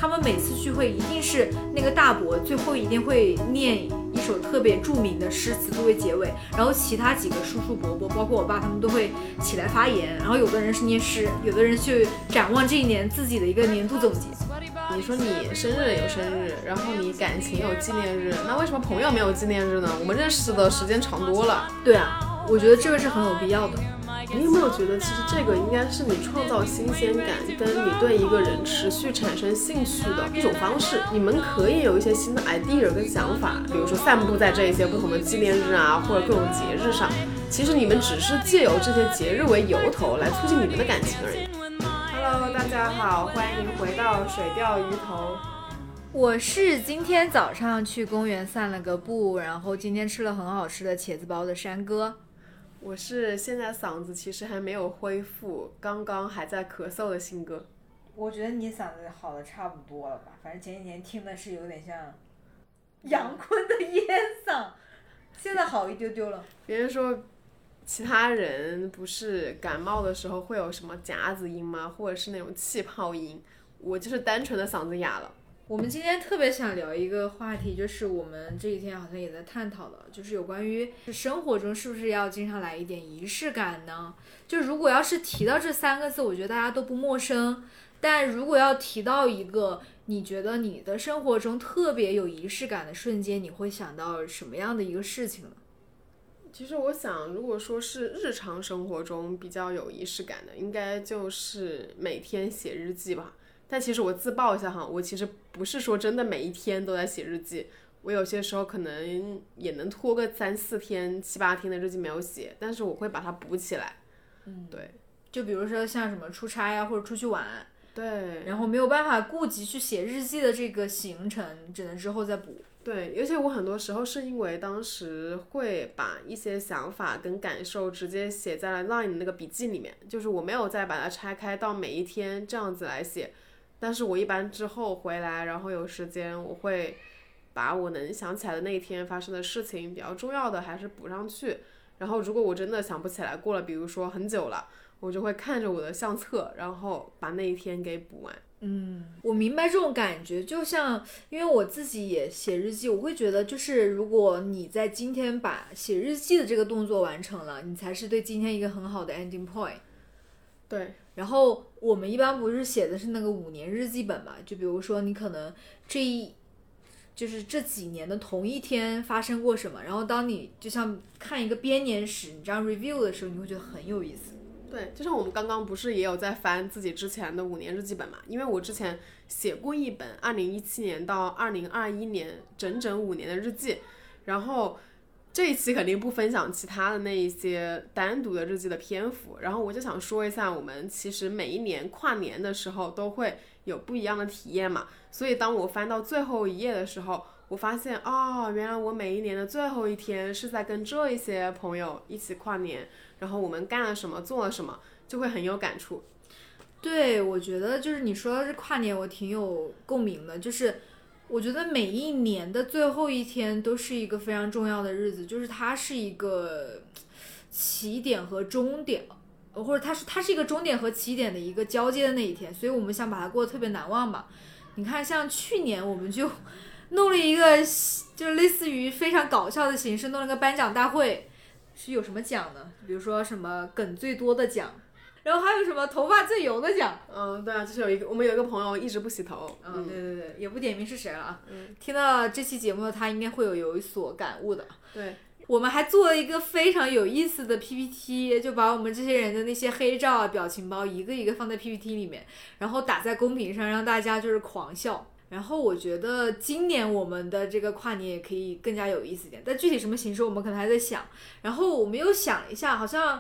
他们每次聚会一定是那个大伯最后一定会念一首特别著名的诗词作为结尾，然后其他几个叔叔伯伯，包括我爸，他们都会起来发言，然后有的人是念诗，有的人去展望这一年自己的一个年度总结。 你说你生日有生日，然后你感情有纪念日，那为什么朋友没有纪念日呢？我们认识的时间长多了。 对啊，我觉得这个是很有必要的。 你有没有觉得其实这个应该是你创造新鲜感跟你对一个人持续产生兴趣的一种方式？你们可以有一些新的 idea 跟想法，比如说散布在这一些不同的纪念日啊，或者各种节日上，其实你们只是借由这些节日为由头来促进你们的感情而已。Hello， 大家好，欢迎回到水钓鱼头。 我是今天早上去公园散了个步，然后今天吃了很好吃的茄子包的山哥。 我是现在嗓子其实还没有恢复，刚刚还在咳嗽的新哥。 我觉得你嗓子好的差不多了吧，反正前几天听的是有点像杨坤的烟嗓，现在好一丢丢了。 别人说其他人不是感冒的时候会有什么夹子音吗，或者是那种气泡音，我就是单纯的嗓子哑了。 我们今天特别想聊一个话题，就是我们这几天好像也在探讨的，就是有关于生活中是不是要经常来一点仪式感呢？就如果要是提到这三个字，我觉得大家都不陌生，但如果要提到一个你觉得你的生活中特别有仪式感的瞬间，你会想到什么样的一个事情呢？ 其实我想，如果说是日常生活中比较有仪式感的，应该就是每天写日记吧。但其实我自曝一下哈，我其实不是说真的每一天都在写日记，我有些时候可能也能拖个3-4天、7-8天的日记没有写，但是我会把它补起来。对， 就比如说像什么出差呀，或者出去玩， 对， 然后没有办法顾及去写日记的这个行程，只能之后再补。 对，而且我很多时候是因为当时会把一些想法跟感受直接写在了 Line 的那个笔记里面，就是我没有再把它拆开到每一天这样子来写。但是我一般之后回来，然后有时间，我会把我能想起来的那一天发生的事情比较重要的还是补上去。然后如果我真的想不起来，过了比如说很久了，我就会看着我的相册，然后把那一天给补完。 我明白这种感觉，就像因为我自己也写日记，我会觉得就是如果你在今天把写日记的这个动作完成了，你才是对今天一个很好的 ending point。 对， 然后我们一般不是写的是那个5年日记本嘛，就比如说你可能就是这几年的同一天发生过什么，然后当你就像看一个编年史，你这样 review 的时候，你会觉得很有意思。 对，就像我们刚刚不是也有在翻自己之前的5年日记本嘛？因为我之前写过一本2017年到2021年整整5年的日记，然后这一期肯定不分享其他的那一些单独的日记的篇幅，然后我就想说一下，我们其实每一年跨年的时候都会有不一样的体验嘛，所以当我翻到最后一页的时候，我发现原来我每一年的最后一天是在跟这一些朋友一起跨年，然后我们干了什么做了什么，就会很有感触。 对，我觉得就是你说到这跨年我挺有共鸣的，就是我觉得每一年的最后一天都是一个非常重要的日子，就是它是一个起点和终点，或者它是一个终点和起点的一个交接的那一天，所以我们想把它过得特别难忘吧。你看像去年我们就弄了一个就是类似于非常搞笑的形式，弄了个颁奖大会，是有什么奖呢？比如说什么梗最多的奖，然后还有什么头发最油的奖。 对啊，就是我们有一个朋友一直不洗头。 对，也不点名是谁了啊。听到这期节目他应该会有所感悟的。 对， 我们还做了一个非常有意思的 PPT， 就把我们这些人的那些黑照啊、表情包一个一个放在 PPT 里面，然后打在公屏上，让大家就是狂笑。然后我觉得今年我们的这个跨年也可以更加有意思一点，但具体什么形式我们可能还在想。然后我们又想了一下，好像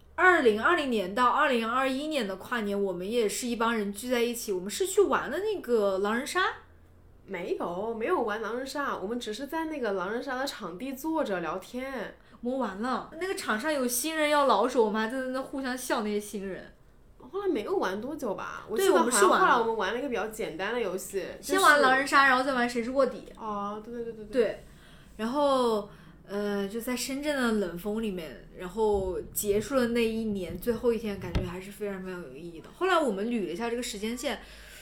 2020年到2021年的跨年，我们也是一帮人聚在一起，我们是去玩了那个狼人杀。 没有玩狼人杀，我们只是在那个狼人杀的场地坐着聊天。 我们完了，那个场上有新人要老手，我们还在那互相笑那些新人。 后来没有玩多久吧， 对，我们是玩了。 后来我们玩了一个比较简单的游戏， 先玩狼人杀，然后再玩谁是卧底。 对， 然后就在深圳的冷风里面，然后结束了那一年最后一天，感觉还是非常非常有意义的。后来我们捋了一下这个时间线，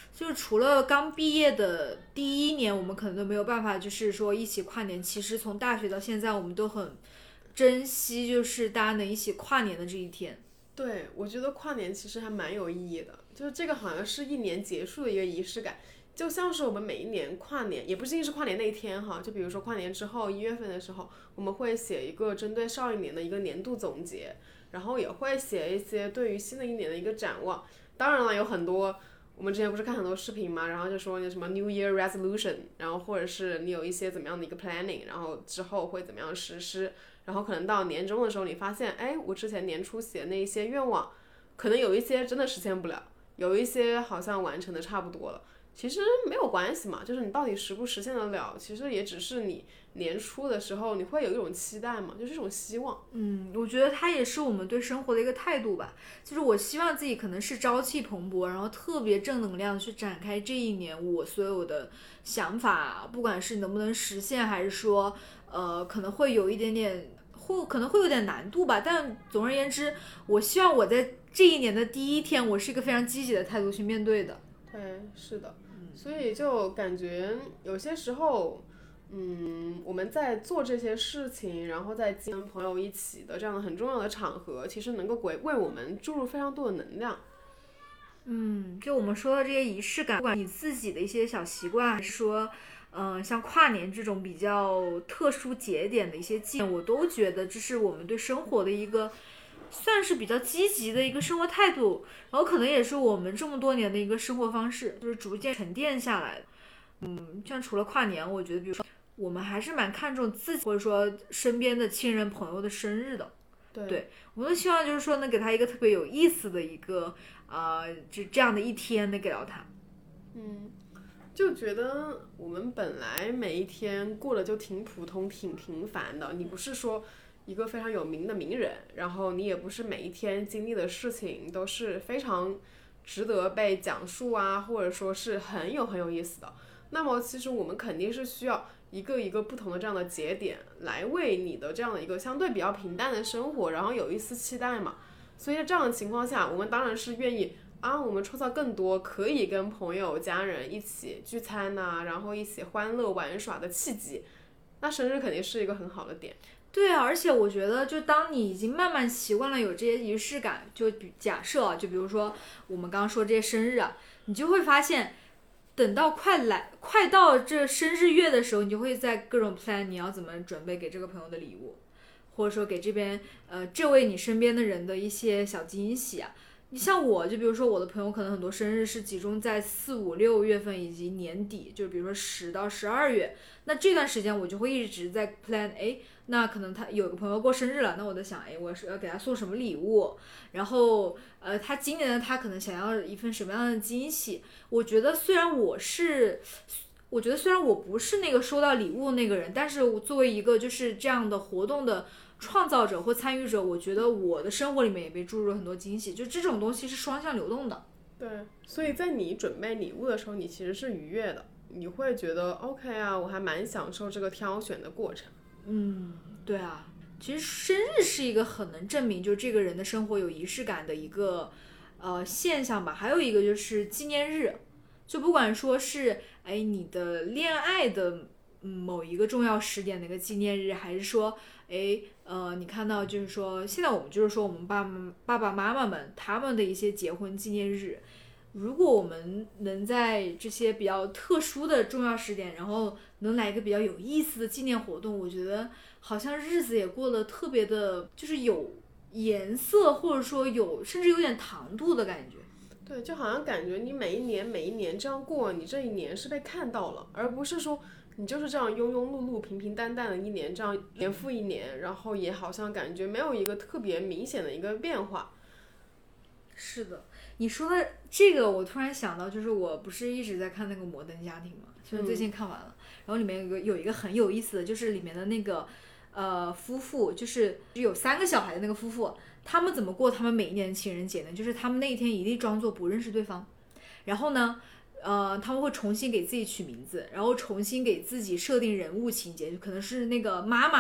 就是除了刚毕业的第一年，我们可能都没有办法，就是说一起跨年。其实从大学到现在，我们都很珍惜，就是大家能一起跨年的这一天。 对，我觉得跨年其实还蛮有意义的，就是这个好像是一年结束的一个仪式感，就像是我们每一年跨年，也不仅仅是跨年那一天哈，就比如说跨年之后1月份的时候，我们会写一个针对上一年的一个年度总结，然后也会写一些对于新的一年的一个展望。当然了，有很多我们之前不是看很多视频嘛，然后就说那什么 New Year Resolution， 然后或者是你有一些怎么样的一个 planning， 然后之后会怎么样实施，然后可能到年终的时候，你发现，哎，我之前年初写的那一些愿望，可能有一些真的实现不了，有一些好像完成的差不多了。其实没有关系嘛，就是你到底实不实现得了，其实也只是你年初的时候你会有一种期待嘛，就是一种希望。 我觉得它也是我们对生活的一个态度吧。就是我希望自己可能是朝气蓬勃，然后特别正能量去展开这一年我所有的想法，不管是能不能实现，还是说可能会有一点点可能会有点难度吧。但总而言之，我希望我在这一年的第一天，我是一个非常积极的态度去面对的。 对，是的。所以就感觉有些时候，我们在做这些事情，然后在跟朋友一起的这样的很重要的场合，其实能够为我们注入非常多的能量。 就我们说的这些仪式感，不管你自己的一些小习惯，还是说，像跨年这种比较特殊节点的一些纪念，我都觉得这是我们对生活的一个算是比较积极的一个生活态度，然后可能也是我们这么多年的一个生活方式，就是逐渐沉淀下来的。像除了跨年，我觉得比如说我们还是蛮看重自己或者说身边的亲人朋友的生日的。对，我们都希望就是说能给他一个特别有意思的一个就这样的一天能给到他。 就觉得我们本来每一天过得就挺普通、挺平凡的。你不是说一个非常有名的名人，然后你也不是每一天经历的事情都是非常值得被讲述啊，或者说是很有意思的。那么其实我们肯定是需要一个一个不同的这样的节点，来为你的这样的一个相对比较平淡的生活，然后有一丝期待嘛。所以在这样的情况下，我们当然是愿意我们创造更多可以跟朋友、家人一起聚餐呐，然后一起欢乐玩耍的契机。那生日肯定是一个很好的点。 对啊，而且我觉得，就当你已经慢慢习惯了有这些仪式感，就假设啊，就比如说我们刚刚说这些生日啊，你就会发现，等到快到这生日月的时候，你就会在各种 plan 你要怎么准备给这个朋友的礼物，或者说给这边这位你身边的人的一些小惊喜啊。你像我，就比如说我的朋友，可能很多生日是集中在4、5、6月份以及年底，就比如说10到12月，那这段时间我就会一直在 plan，那可能他有个朋友过生日了，那我在想，我是要给他送什么礼物，然后他今年呢，他可能想要一份什么样的惊喜。我觉得虽然我不是那个收到礼物的那个人，但是我作为一个就是这样的活动的创造者或参与者，我觉得我的生活里面也被注入了很多惊喜，就这种东西是双向流动的。 对，所以在你准备礼物的时候，你其实是愉悦的，你会觉得 OK 啊，我还蛮享受这个挑选的过程。 对啊，其实生日是一个很能证明就这个人的生活有仪式感的一个现象吧。还有一个就是纪念日，就不管说是你的恋爱的某一个重要时点的一个纪念日，还是说你看到就是说现在我们就是说我们爸爸妈妈们他们的一些结婚纪念日，如果我们能在这些比较特殊的重要时点，然后能来一个比较有意思的纪念活动，我觉得好像日子也过得特别的，就是有颜色，或者说甚至有点糖度的感觉。 对，就好像感觉你每一年这样过，你这一年是被看到了，而不是说你就是这样庸庸碌碌、平平淡淡的一年，这样年复一年，然后也好像感觉没有一个特别明显的一个变化。 是的，你说的这个，我突然想到，就是我不是一直在看那个《摩登家庭》嘛，虽然最近看完了，然后里面有一个很有意思的，就是里面的那个夫妇，就是有3个小孩的那个夫妇，他们怎么过他们每一年的情人节呢？就是他们那一天一定装作不认识对方，然后呢，他们会重新给自己取名字，然后重新给自己设定人物情节，就可能是那个妈妈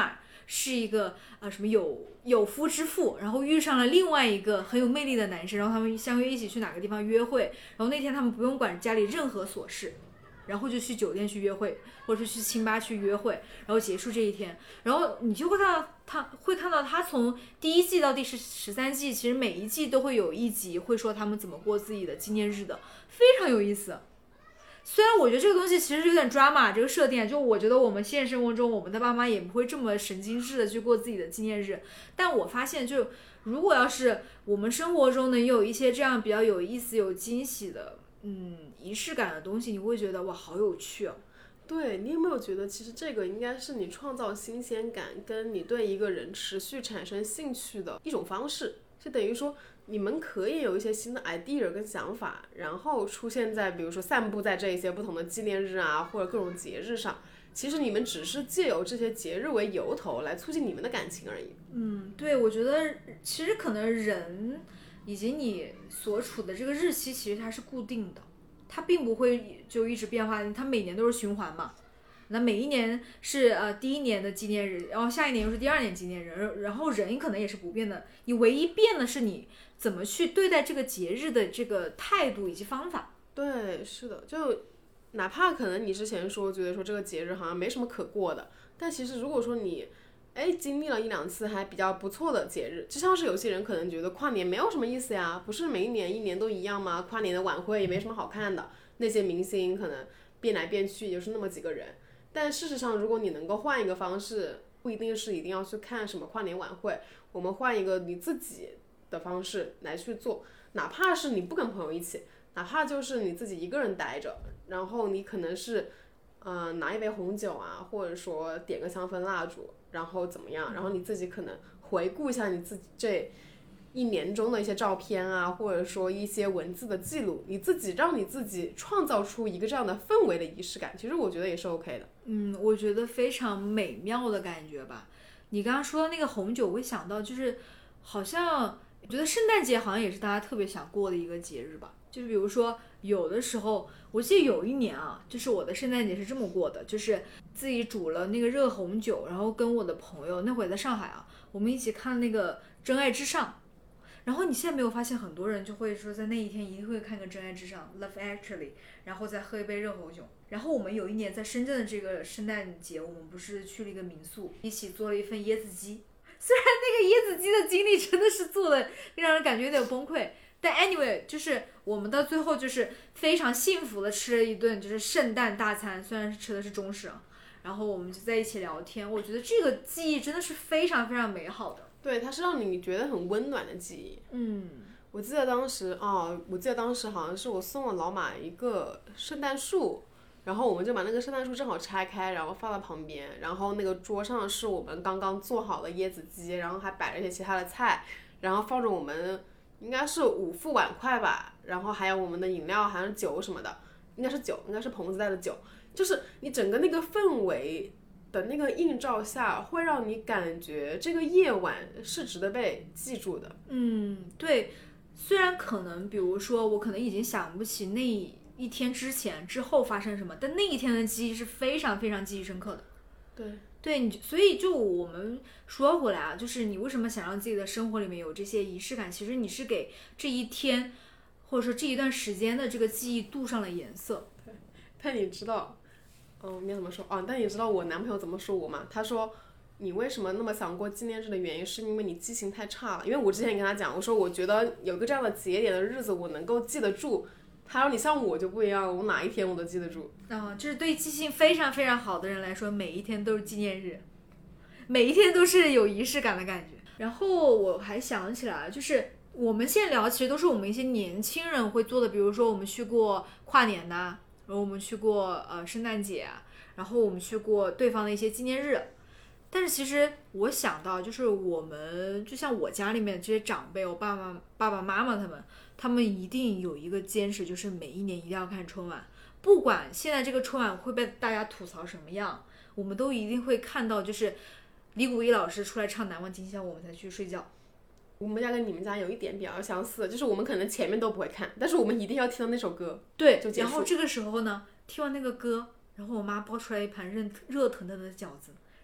是一个什么有夫之妇，然后遇上了另外一个很有魅力的男生，然后他们相约一起去哪个地方约会，然后那天他们不用管家里任何琐事，然后就去酒店去约会，或者是去清吧去约会，然后结束这一天。然后你就会看到他从第1季到第13季，其实每一季都会有一集会说他们怎么过自己的纪念日的，非常有意思。虽然我觉得这个东西其实有点 drama， 这个设定，就我觉得我们现实生活中我们的爸妈也不会这么神经质的去过自己的纪念日，但我发现就如果要是我们生活中能有一些这样比较有意思有惊喜的仪式感的东西，你会觉得哇好有趣哦。 对，你有没有觉得其实这个应该是你创造新鲜感跟你对一个人持续产生兴趣的一种方式，就等于说你们可以有一些新的 idea 跟想法，然后出现在比如说散布在这一些不同的纪念日啊或者各种节日上，其实你们只是借由这些节日为由头来促进你们的感情而已。 对，我觉得其实可能人以及你所处的这个日期其实它是固定的，它并不会就一直变化，它每年都是循环嘛。那每一年是第1年的纪念日，然后下一年又是第2年纪念日，然后人可能也是不变的，你唯一变的是你怎么去对待这个节日的这个态度以及方法。 对，是的，就哪怕可能你之前觉得说这个节日好像没什么可过的，但其实如果说你经历了1-2次还比较不错的节日，就像是有些人可能觉得跨年没有什么意思呀，不是每一年都一样吗？跨年的晚会也没什么好看的，那些明星可能变来变去也就是那么几个人。但事实上如果你能够换一个方式，不一定要去看什么跨年晚会，我们换一个你自己的方式来去做，哪怕是你不跟朋友一起，哪怕就是你自己一个人待着，然后你可能是拿一杯红酒啊，或者说点个香氛蜡烛，然后怎么样，然后你自己可能回顾一下你自己这1年中的一些照片啊，或者说一些文字的记录，让你自己创造出一个这样的氛围的仪式感，其实我觉得也是 OK 的。 我觉得非常美妙的感觉吧。你刚刚说的那个红酒，我会想到就是好像我觉得圣诞节好像也是大家特别想过的一个节日吧。就是比如说有的时候，我记得有一年啊，就是我的圣诞节是这么过的，就是自己煮了那个热红酒，然后跟我的朋友，那会在上海啊，我们一起看那个《真爱至上》。然后你现在没有发现很多人就会说在那一天一定会看个《真爱至上》Love Actually， 然后再喝一杯热红酒。然后我们有一年在深圳的这个圣诞节，我们不是去了一个民宿，一起做了一份椰子鸡。虽然那个椰子鸡的经历真的是做的让人感觉有点崩溃，但 anyway 就是我们到最后就是非常幸福的吃了一顿就是圣诞大餐，虽然是吃的是中式，然后我们就在一起聊天。我觉得这个记忆真的是非常非常美好的。 对，它是让你觉得很温暖的记忆。我记得当时好像是我送了老马一个圣诞树，然后我们就把那个圣诞树正好拆开，然后放在旁边，然后那个桌上是我们刚刚做好的椰子鸡，然后还摆了一些其他的菜，然后放着我们应该是5副碗筷吧，然后还有我们的饮料，还是酒什么的，应该是棚子带的酒，就是你整个那个氛围的那个映照下，会让你感觉这个夜晚是值得被记住的。 对，虽然可能比如说我可能已经想不起那一天之后发生什么，但那一天的记忆是非常非常记忆深刻的。对，所以就我们说回来啊，就是你为什么想让自己的生活里面有这些仪式感，其实你是给这一天或者说这一段时间的这个记忆镀上了颜色。 对，但你知道应该怎么说但你知道我男朋友怎么说我吗？他说你为什么那么想过纪念日的原因是因为你记性太差了。因为我之前跟他讲，我说我觉得有个这样的节点的日子我能够记得住，他说你像我就不一样，我哪一天我都记得住。 就是对记性非常非常好的人来说，每一天都是纪念日，每一天都是有仪式感的感觉。然后我还想起来，就是我们现在聊其实都是我们一些年轻人会做的，比如说我们去过跨年呐，然后我们去过圣诞节，然后我们去过对方的一些纪念日。但是其实我想到，就是我们就像我家里面这些长辈，我爸爸妈妈他们一定有一个坚持，就是每一年一定要看春晚，不管现在这个春晚会被大家吐槽什么样，我们都一定会看到，就是李谷一老师出来唱《难忘今宵》，我们才去睡觉。 我们家跟你们家有一点比较相似，就是我们可能前面都不会看，但是我们一定要听到那首歌， 对， 就结束。 然后这个时候呢，听完那个歌，然后我妈包出来一盘热腾腾的饺子，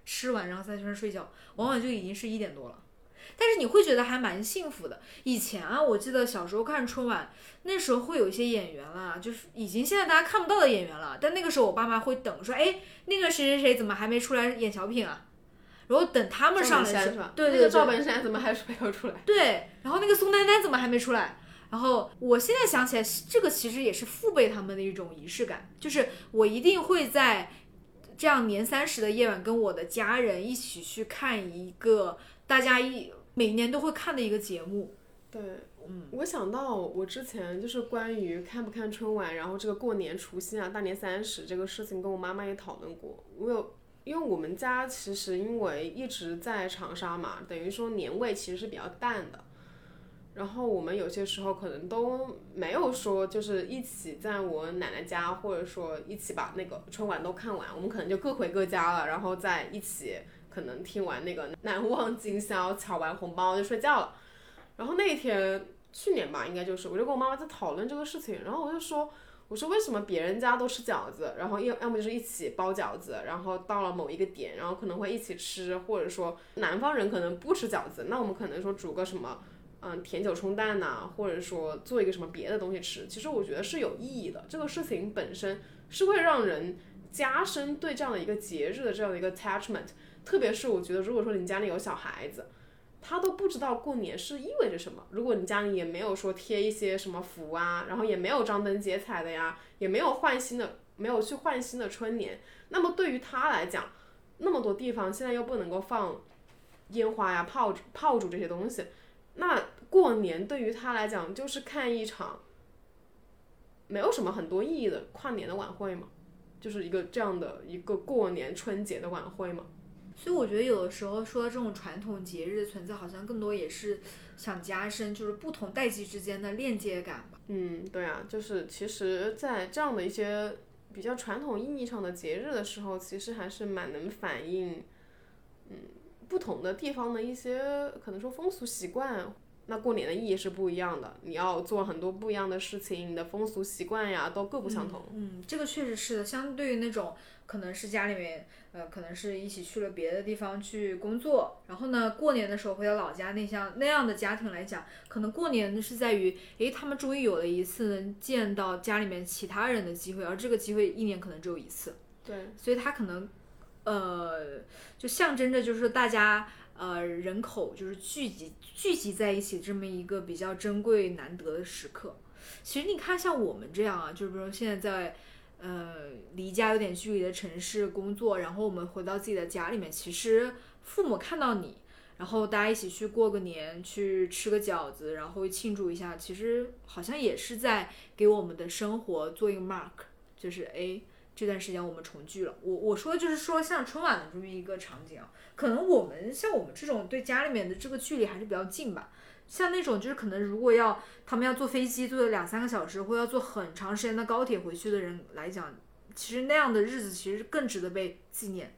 吃完然后在床上睡觉，往往就已经是1点多了。但是你会觉得还蛮幸福的。以前啊，我记得小时候看春晚，那时候会有一些演员啦，就是已经现在大家看不到的演员了。但那个时候我爸妈会等，说，哎，那个谁谁谁怎么还没出来演小品啊？然后等他们上来是吧？ 对对对， 那个赵本山怎么还没有出来？ 对，然后那个宋丹丹怎么还没出来？然后我现在想起来，这个其实也是父辈他们的一种仪式感，就是我一定会在这样年30的夜晚，跟我的家人一起去看一个大家每年都会看的一个节目。 对，我想到我之前就是关于看不看春晚，然后这个过年除夕啊、大年30这个事情，跟我妈妈也讨论过。因为我们家其实因为一直在长沙嘛，等于说年味其实是比较淡的。然后我们有些时候可能都没有说就是一起在我奶奶家，或者说一起把那个春晚都看完，我们可能就各回各家了，然后再一起可能听完那个难忘今宵，抢完红包就睡觉了。然后那一天去年吧，应该就是我就跟我妈妈在讨论这个事情，然后我说为什么别人家都吃饺子，然后要么就是一起包饺子，然后到了某一个点，然后可能会一起吃，或者说南方人可能不吃饺子，那我们可能说煮个什么甜酒冲蛋呐，或者说做一个什么别的东西吃，其实我觉得是有意义的。这个事情本身是会让人加深对这样的一个节日的这样的一个 attachment， 特别是我觉得如果说你家里有小孩子，他都不知道过年是意味着什么。如果你家里也没有说贴一些什么福啊，然后也没有张灯结彩的呀，也没有去换新的春年，那么对于他来讲，那么多地方现在又不能够放烟花呀、炮竹这些东西，那过年对于他来讲就是看一场没有什么很多意义的跨年的晚会嘛，就是一个这样的一个过年春节的晚会嘛。 所以我觉得有的时候说这种传统节日的存在，好像更多也是想加深就是不同代际之间的链接感吧。 对啊，就是其实在这样的一些比较传统意义上的节日的时候，其实还是蛮能反映不同的地方的一些可能说风俗习惯。那过年的意义是不一样的，你要做很多不一样的事情，你的风俗习惯呀都各不相同。 这个确实是的。相对于那种可能是家里面可能是一起去了别的地方去工作，然后呢过年的时候回到老家那样的家庭来讲，可能过年是在于他们终于有了一次能见到家里面其他人的机会，而这个机会1年可能只有1次。 对， 所以他可能就象征着就是大家人口就是聚集在一起这么一个比较珍贵难得的时刻。其实你看像我们这样啊，就比如说现在在离家有点距离的城市工作，然后我们回到自己的家里面，其实父母看到你，然后大家一起去过个年，去吃个饺子，然后庆祝一下，其实好像也是在给我们的生活做一个 mark， 就是这段时间我们重聚了。我说的就是说像春晚的这么一个场景啊，可能像我们这种对家里面的这个距离还是比较近吧。像那种就是可能如果他们要坐飞机坐2-3个小时，或要坐很长时间的高铁回去的人来讲，其实那样的日子其实更值得被纪念。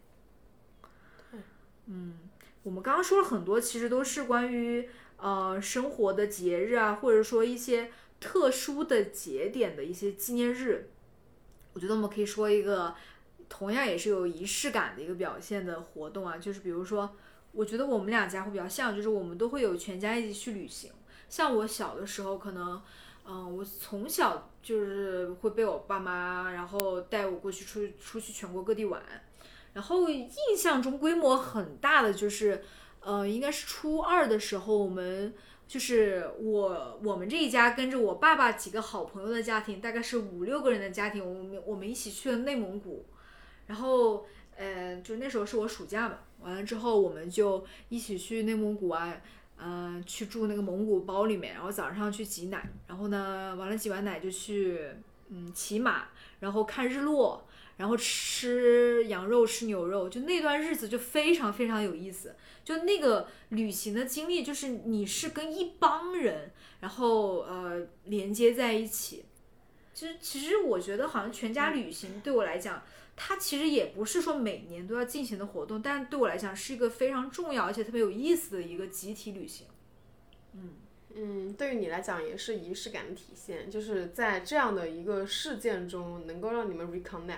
我们刚刚说了很多，其实都是关于生活的节日啊，或者说一些特殊的节点的一些纪念日。我觉得我们可以说一个同样也是有仪式感的一个表现的活动啊，就是比如说我觉得我们2家会比较像，就是我们都会有全家一起去旅行。像我小的时候可能我从小就是会被我爸妈然后带我过去出去全国各地玩，然后印象中规模很大的就是应该是初2的时候，我们就是我们这一家跟着我爸爸几个好朋友的家庭，大概是5-6个人的家庭，我们一起去了内蒙古。然后就那时候是我暑假嘛，完了之后我们就一起去内蒙古啊，去住那个蒙古包里面，然后早上去挤奶，然后呢完了挤完奶就去骑马，然后看日落，然后吃羊肉吃牛肉，就那段日子就非常非常有意思。就那个旅行的经历，就是你是跟一帮人然后连接在一起。其实我觉得好像全家旅行对我来讲，它其实也不是说每年都要进行的活动，但对我来讲是一个非常重要而且特别有意思的一个集体旅行。 对于你来讲也是仪式感的体现，就是在这样的一个事件中能够让你们 reconnect。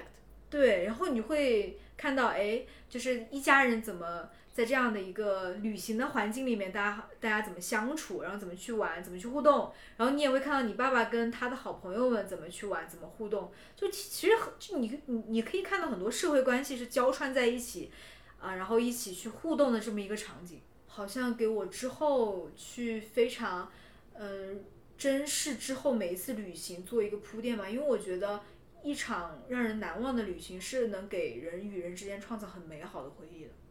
对，然后你会看到，哎，就是一家人怎么在这样的一个旅行的环境里面，大家怎么相处，然后怎么去玩，怎么去互动，然后你也会看到你爸爸跟他的好朋友们怎么去玩，怎么互动，就其实就你可以看到很多社会关系是交串在一起，然后一起去互动的这么一个场景，好像给我之后去非常，珍视之后每一次旅行做一个铺垫吧，因为我觉得一场让人难忘的旅行是能给人与人之间创造很美好的回忆的。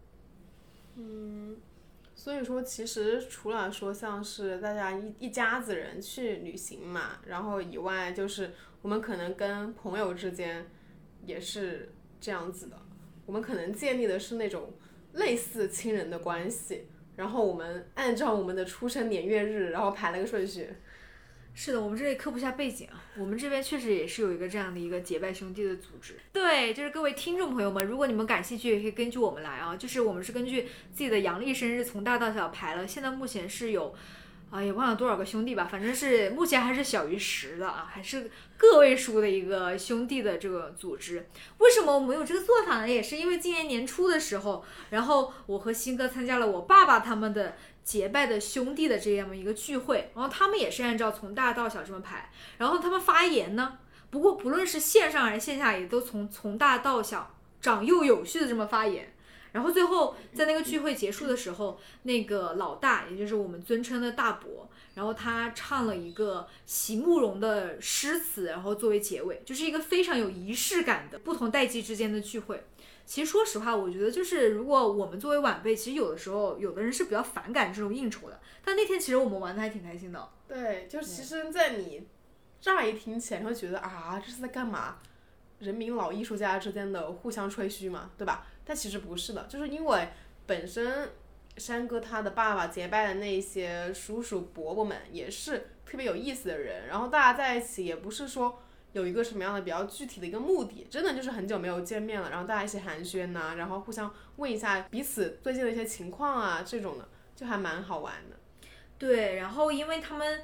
所以说，其实除了说像是大家一家子人去旅行嘛，然后以外，就是我们可能跟朋友之间也是这样子的，我们可能建立的是那种类似亲人的关系，然后我们按照我们的出生年月日，然后排了个顺序。 是的，我们这里科普一下背景啊，我们这边确实也是有一个这样的一个结拜兄弟的组织。对，就是各位听众朋友们，如果你们感兴趣，也可以根据我们来啊，就是我们是根据自己的阳历生日从大到小排了，现在目前是有。也忘了多少个兄弟吧，反正是目前还是小于10的啊，还是个位数的一个兄弟的这个组织。为什么我们有这个做法呢？也是因为今年年初的时候，然后我和新哥参加了我爸爸他们的结拜的兄弟的这样一个聚会，然后他们也是按照从大到小这么排，然后他们发言呢，不过不论是线上还是线下，也都从大到小长幼有序的这么发言。然后最后在那个聚会结束的时候，那个老大，也就是我们尊称的大伯，然后他唱了一个席慕容的诗词，然后作为结尾，就是一个非常有仪式感的不同代际之间的聚会。其实说实话，我觉得就是如果我们作为晚辈，其实有的时候有的人是比较反感这种应酬的，但那天其实我们玩的还挺开心的。 对，就是其实在你乍一听起来，你会觉得啊，这是在干嘛？人民老艺术家之间的互相吹嘘嘛，对吧？但其实不是的，就是因为本身山哥他的爸爸结拜的那些叔叔伯伯们也是特别有意思的人，然后大家在一起也不是说有一个什么样的比较具体的一个目的，真的就是很久没有见面了，然后大家一起寒暄呐，然后互相问一下彼此最近的一些情况啊，这种的就还蛮好玩的。 对，然后因为他们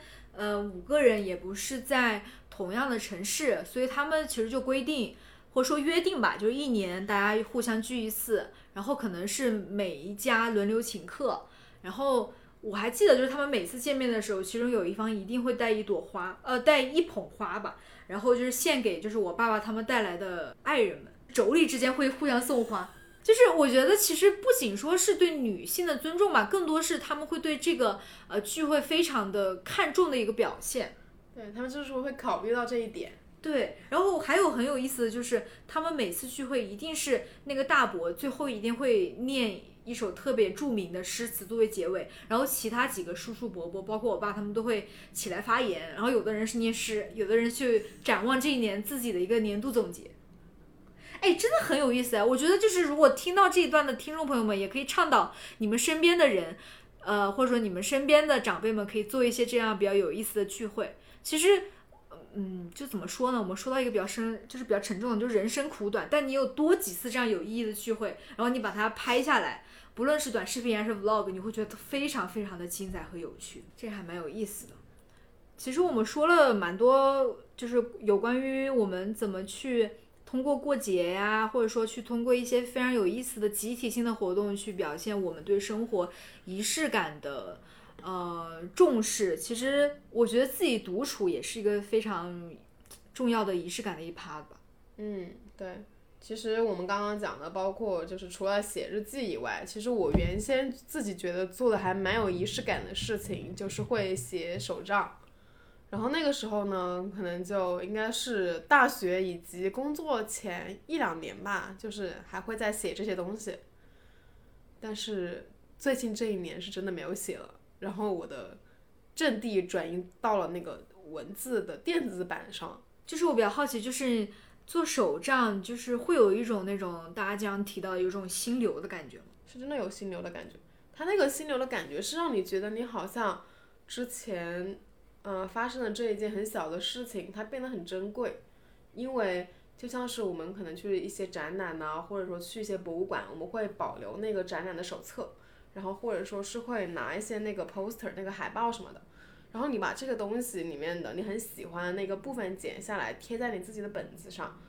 5个人也不是在同样的城市，所以他们其实就规定或者说约定吧，就是1年大家互相聚一次，然后可能是每一家轮流请客，然后我还记得就是他们每次见面的时候，其中有一方一定会带一朵花，带一捧花吧，然后就是献给就是我爸爸他们带来的爱人们，妯娌之间会互相送花。就是我觉得其实不仅说是对女性的尊重吧，更多是他们会对这个聚会非常的看重的一个表现。 对，他们就是会考虑到这一点。 对，然后还有很有意思的就是，他们每次聚会一定是那个大伯最后一定会念一首特别著名的诗词作为结尾，然后其他几个叔叔伯伯，包括我爸，他们都会起来发言，然后有的人是念诗，有的人去展望这一年自己的一个年度总结。哎，真的很有意思啊！我觉得就是如果听到这一段的听众朋友们，也可以倡导你们身边的人，或者说你们身边的长辈们，可以做一些这样比较有意思的聚会。其实，就怎么说呢？我们说到一个比较就是比较沉重的，就是人生苦短，但你有多几次这样有意义的聚会，然后你把它拍下来，不论是短视频还是 vlog， 你会觉得非常非常的精彩和有趣，这还蛮有意思的。其实我们说了蛮多，就是有关于我们怎么去通过过节呀，或者说去通过一些非常有意思的集体性的活动去表现我们对生活仪式感的重视。其实我觉得自己独处也是一个非常重要的仪式感的一趴吧。 对。其实我们刚刚讲的，包括就是除了写日记以外，其实我原先自己觉得做的还蛮有仪式感的事情，就是会写手账。然后那个时候呢，可能就应该是大学以及工作前1-2年吧，就是还会再写这些东西。但是最近这1年是真的没有写了，然后我的阵地转移到了那个文字的电子版上。 就是我比较好奇，就是做手账，就是会有一种那种大家经常提到的有种心流的感觉吗？ 是真的有心流的感觉，它那个心流的感觉是让你觉得你好像之前发生的这一件很小的事情，它变得很珍贵。因为就像是我们可能去一些展览呐，或者说去一些博物馆，我们会保留那个展览的手册，然后或者说是会拿一些那个 poster 那个海报什么的，然后你把这个东西里面的你很喜欢的那个部分剪下来贴在你自己的本子上，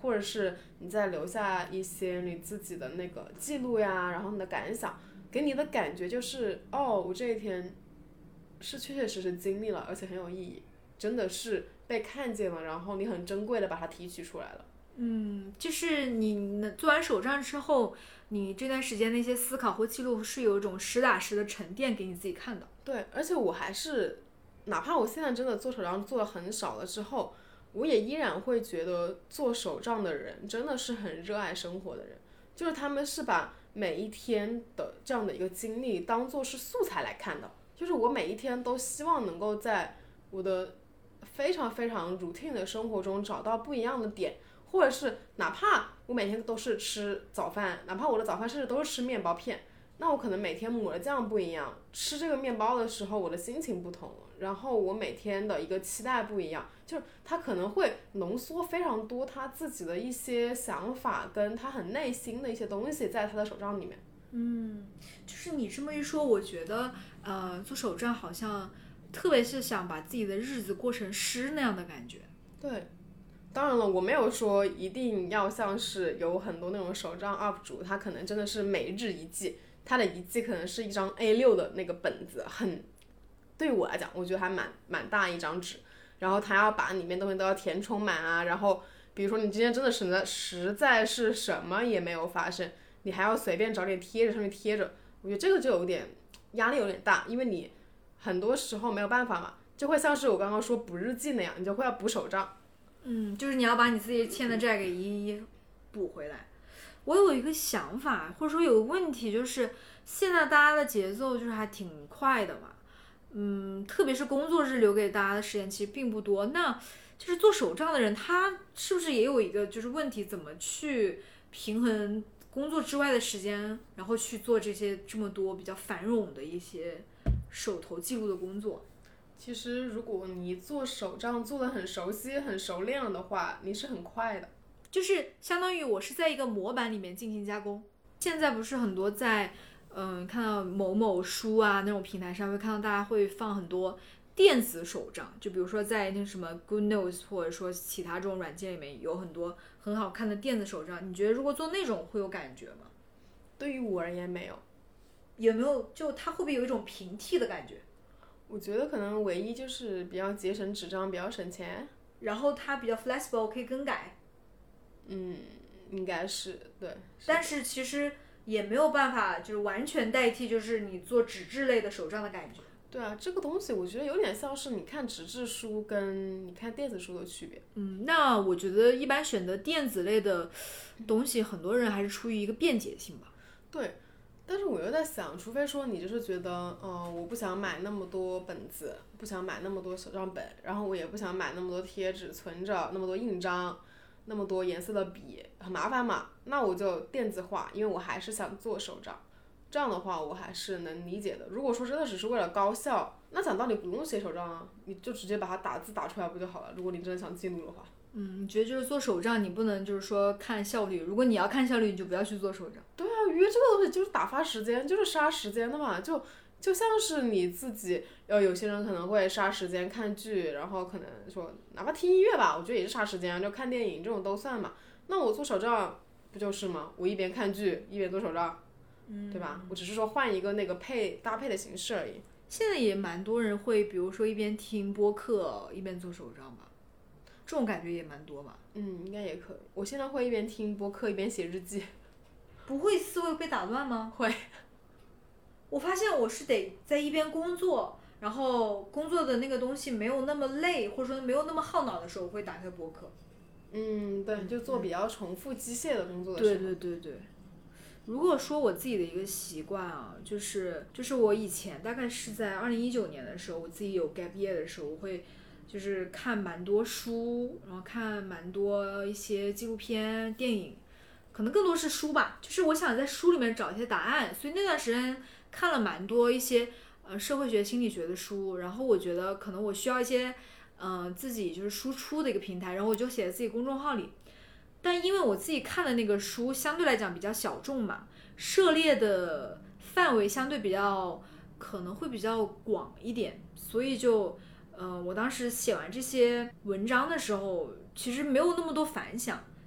或者是你再留下一些你自己的那个记录呀，然后你的感想，给你的感觉就是哦，我这一天是确确实实经历了，而且很有意义，真的是被看见了，然后你很珍贵的把它提取出来了。 就是你做完手账之后，你这段时间的一些思考或记录是有一种实打实的沉淀给你自己看的。 对，而且我还是，哪怕我现在真的做手账做的很少了之后，我也依然会觉得做手账的人真的是很热爱生活的人，就是他们是把每一天的这样的一个经历当做是素材来看的，就是我每一天都希望能够在我的非常非常 routine 的生活中找到不一样的点，或者是哪怕我每天都是吃早饭，哪怕我的早饭甚至都是吃面包片，那我可能每天抹的酱不一样，吃这个面包的时候我的心情不同，然后我每天的一个期待不一样，就是他可能会浓缩非常多他自己的一些想法跟他很内心的一些东西在他的手账里面。 就是你这么一说，我觉得做手账好像特别是想把自己的日子过成诗那样的感觉。 对，当然了，我没有说一定要像是有很多那种手账 UP 主，他可能真的是每日一记，他的一记可能是一张 A6的那个本子，对于我来讲，我觉得还蛮大一张纸，然后他要把里面东西都要填充满啊，然后比如说你今天真的实在是什么也没有发生，你还要随便找点贴纸上面贴着，我觉得这个就有点压力有点大，因为你很多时候没有办法嘛，就会像是我刚刚说补日记那样，你就会要补手账。 就是你要把你自己欠的债给一一补回来。我有一个想法，或者说有个问题，就是现在大家的节奏就是还挺快的嘛，特别是工作日留给大家的时间其实并不多。那就是做手账的人，他是不是也有一个就是问题，怎么去平衡工作之外的时间，然后去做这么多比较繁冗的一些手头记录的工作？ 其实如果你做手账做得很熟悉很熟练了的话，你是很快的。 就是相当于我是在一个模板里面进行加工。现在不是很多在看到某某书啊那种平台上会看到大家会放很多电子手账，就比如说在那什么 Good Notes 或者说其他这种软件里面有很多很好看的电子手账，你觉得如果做那种会有感觉吗？ 对于我而言没有。 有没有就它会不会有一种平替的感觉？ 我觉得可能唯一就是比较节省纸张，比较省钱， 然后它比较 flexible 可以更改。 应该是对。 但是其实也没有办法就是完全代替就是你做纸质类的手账的感觉。 对啊，这个东西我觉得有点像是你看纸质书跟你看电子书的区别。 那我觉得一般选择电子类的东西，很多人还是出于一个便捷性吧。 对，但是我又在想，除非说你就是觉得，我不想买那么多本子，不想买那么多手账本，然后我也不想买那么多贴纸存着，那么多印章，那么多颜色的笔，很麻烦嘛，那我就电子化，因为我还是想做手账。这样的话我还是能理解的。如果说真的只是为了高效，那讲道理不用写手账啊，你就直接把它打字打出来不就好了，如果你真的想记录的话。 你觉得就是做手账你不能就是说看效率，如果你要看效率你就不要去做手账。 对啊，约这个东西就是打发时间，就是杀时间的嘛，就像是你自己，有些人可能会杀时间看剧，然后可能说哪怕听音乐吧，我觉得也是杀时间，就看电影这种都算嘛。那我做手账不就是吗？我一边看剧一边做手账，对吧？我只是说换一个那个搭配的形式而已。 现在也蛮多人会比如说一边听播客一边做手账吧，这种感觉也蛮多吧。 应该也可以。我现在会一边听播客一边写日记。 不会思维被打断吗？ 会。 我发现我是得在一边工作，然后工作的那个东西没有那么累，或者说没有那么耗脑的时候，我会打开播客。 对，就做比较重复机械的工作的时候。 对。如果说我自己的一个习惯啊，就是我以前大概是在2019年的时候，我自己有 gap year 的时候，我会就是看蛮多书，然后看蛮多一些纪录片、电影，可能更多是书吧。就是我想在书里面找一些答案，所以那段时间看了蛮多一些社会学、心理学的书，然后我觉得可能我需要一些自己就是输出的一个平台，然后我就写在自己公众号里。但因为我自己看的那个书相对来讲比较小众嘛，涉猎的范围相对可能会比较广一点，所以就我当时写完这些文章的时候，其实没有那么多反响。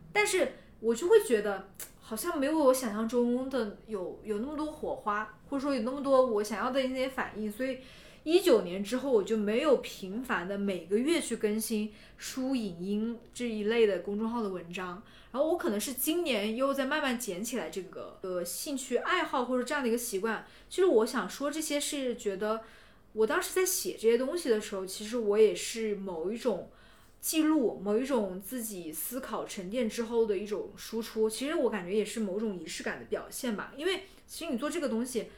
但是我就会觉得好像没有我想象中的有那么多火花，或者说有那么多我想要的那些反应，所以19年之后我就没有频繁的每个月去更新书影音这一类的公众号的文章。然后我可能是今年又在慢慢捡起来这个兴趣爱好或者这样的一个习惯。其实我想说这些是觉得我当时在写这些东西的时候，其实我也是某一种记录，某一种自己思考沉淀之后的一种输出。其实我感觉也是某种仪式感的表现吧。因为其实你做这个东西，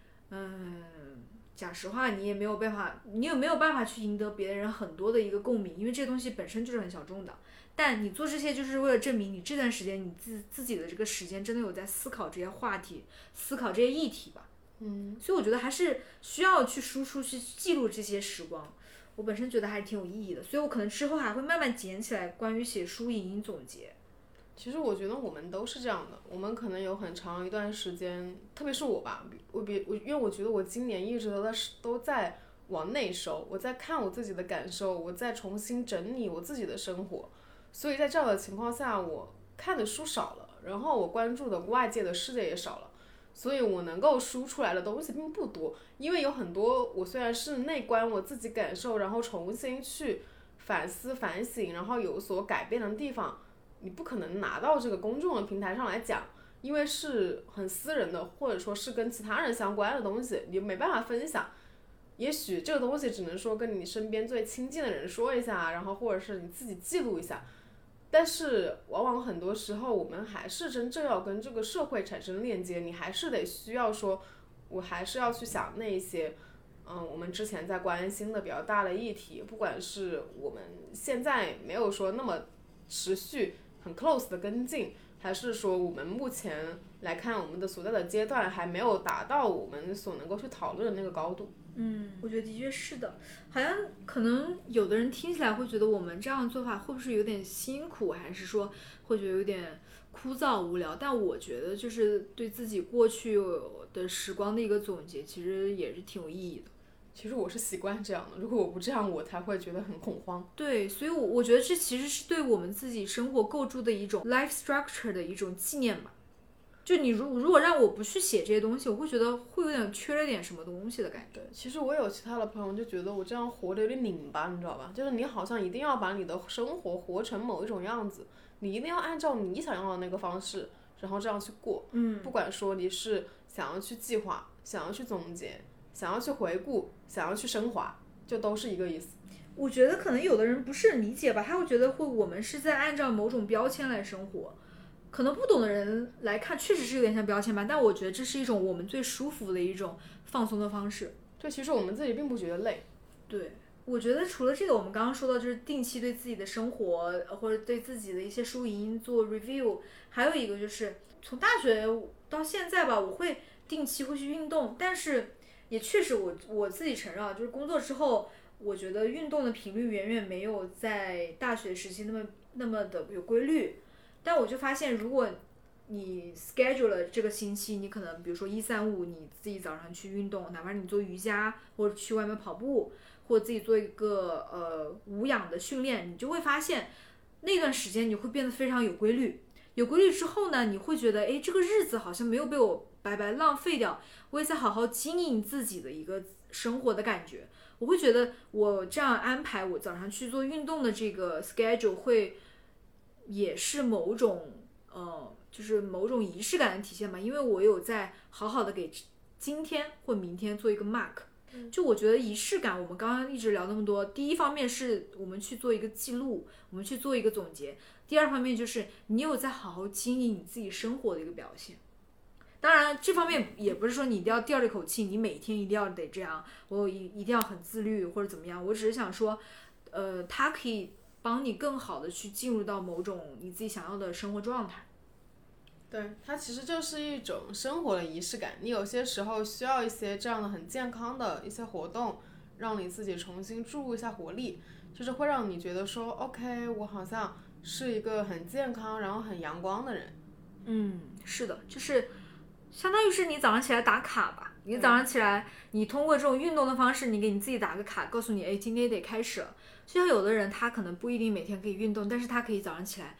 讲实话，你也没有办法，你也没有办法去赢得别人很多的一个共鸣，因为这东西本身就是很小众的。但你做这些就是为了证明你这段时间你自己的这个时间真的有在思考这些话题，思考这些议题吧。所以我觉得还是需要去输出，去记录这些时光。我本身觉得还是挺有意义的，所以我可能之后还会慢慢捡起来关于写书影音总结。 其实我觉得我们都是这样的，我们可能有很长一段时间，特别是我吧，因为我觉得我今年一直都在往内收，我在看我自己的感受，我在重新整理我自己的生活，所以在这样的情况下，我看的书少了，然后我关注的外界的世界也少了，所以我能够输出来的东西并不多。因为有很多我虽然是内观我自己感受，然后重新去反思反省，然后有所改变的地方，你不可能拿到这个公众的平台上来讲，因为是很私人的，或者说是跟其他人相关的东西，你没办法分享。也许这个东西只能说跟你身边最亲近的人说一下，然后或者是你自己记录一下。但是往往很多时候我们还是真正要跟这个社会产生链接，你还是得需要说，我还是要去想那一些我们之前在关心的比较大的议题，不管是我们现在没有说那么持续很 close 的跟进，还是说我们目前来看我们的所在的阶段还没有达到我们所能够去讨论的那个高度。 我觉得的确是的。好像可能有的人听起来会觉得我们这样的做法会不会有点辛苦，还是说会觉得有点枯燥无聊，但我觉得就是对自己过去的时光的一个总结，其实也是挺有意义的。 其实我是习惯这样的，如果我不这样我才会觉得很恐慌。 对，所以我觉得这其实是对我们自己生活构筑的一种 life structure 的一种纪念吧。就你如果让我不去写这些东西，我会觉得会有点缺了点什么东西的感觉。 对，其实我有其他的朋友就觉得我这样活得有点拧巴，你知道吧？就是你好像一定要把你的生活活成某一种样子，你一定要按照你想要的那个方式，然后这样去过。不管说你是想要去计划，想要去总结，想要去回顾，想要去升华，就都是一个意思。 我觉得可能有的人不是很理解吧，他会觉得我们是在按照某种标签来生活。可能不懂的人来看确实是有点像标签吧，但我觉得这是一种我们最舒服的一种放松的方式。 对，其实我们自己并不觉得累。 对，我觉得除了这个，我们刚刚说到就是定期对自己的生活或者对自己的一些书影音做 review， 还有一个就是从大学到现在吧，我会定期会去运动，但是也确实我自己承认啊，就是工作之后，我觉得运动的频率远远没有在大学时期那么的有规律。但我就发现，如果你 schedule 了这个星期，你可能比如说1、3、5，你自己早上去运动，哪怕你做瑜伽或者去外面跑步，或者自己做一个无氧的训练，你就会发现那段时间你会变得非常有规律。有规律之后呢，你会觉得，哎，这个日子好像没有被我白白浪费掉，我也在好好经营自己的一个生活的感觉。我会觉得我这样安排我早上去做运动的这个 schedule 会也是某种就是某种仪式感的体现吧，因为我有在好好的给今天或明天做一个 mark。就我觉得仪式感，我们刚刚一直聊那么多，第一方面是我们去做一个记录，我们去做一个总结，第二方面就是你有在好好经营你自己生活的一个表现。当然这方面也不是说你一定要吊着口气，你每天一定要得这样，我一定要很自律或者怎么样，我只是想说它可以帮你更好的去进入到某种你自己想要的生活状态。 对，它其实就是一种生活的仪式感，你有些时候需要一些这样的很健康的一些活动，让你自己重新注入一下活力，就是会让你觉得说 OK， 我好像是一个很健康然后很阳光的人。 是的，就是相当于是你早上起来打卡吧，你早上起来你通过这种运动的方式，你给你自己打个卡，告诉你，哎，今天得开始了。就像有的人他可能不一定每天可以运动，但是他可以早上起来